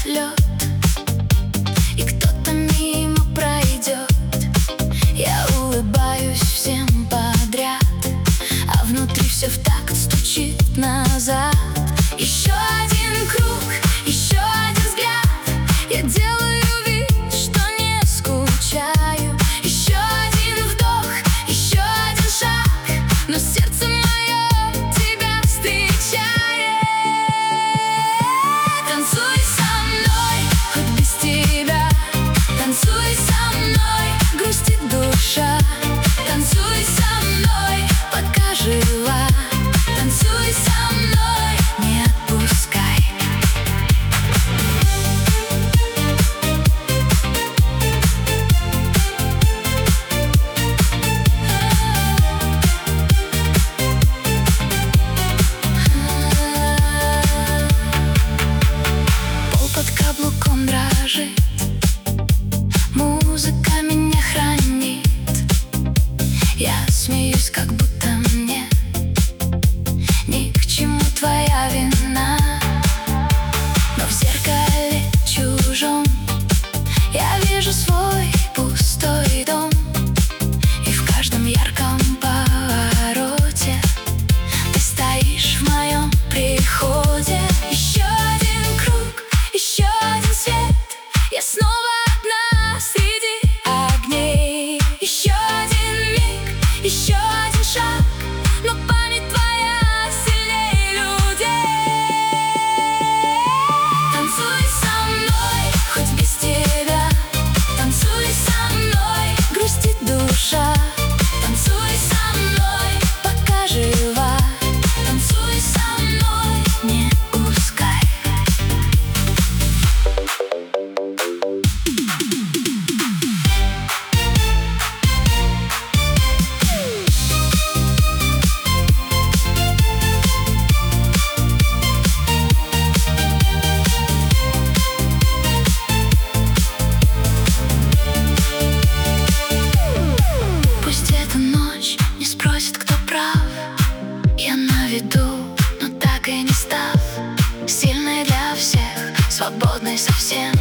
лед, и кто-то мимо пройдет. Я улыбаюсь всем подряд, а внутри все в такт стучит назад. Еще один круг, еще один взгляд. Я делаю вид, что не скучаю. Еще один вдох, еще один шаг, но сердце мое тебя встречает. Танцуй со мной, хоть без тебя. Танцуй со мной, грустит душа. Танцуй со мной, пока жива. Танцуй со мной, не отпускай. Пол под каблуком дрожит, музыка меня хранит. Я смеюсь, как будто мне ни к чему твоя вина. Но в зеркале чужом я вижу свой пустой дом, и в каждом ярком повороте ты стоишь в моем приходе. Еще один круг, еще один свет. Я снова одна среди огней. Еще один миг, еще один шаг, но память твоя сильнее людей. Танцуй со мной, хоть без тебя. Танцуй со мной, грустит душа. Танцуй со мной, пока жива. Танцуй со мной, не ускай. Пусть эта ночь не спросит, кто прав. Я на виду, но так и не став сильной для всех, свободной совсем.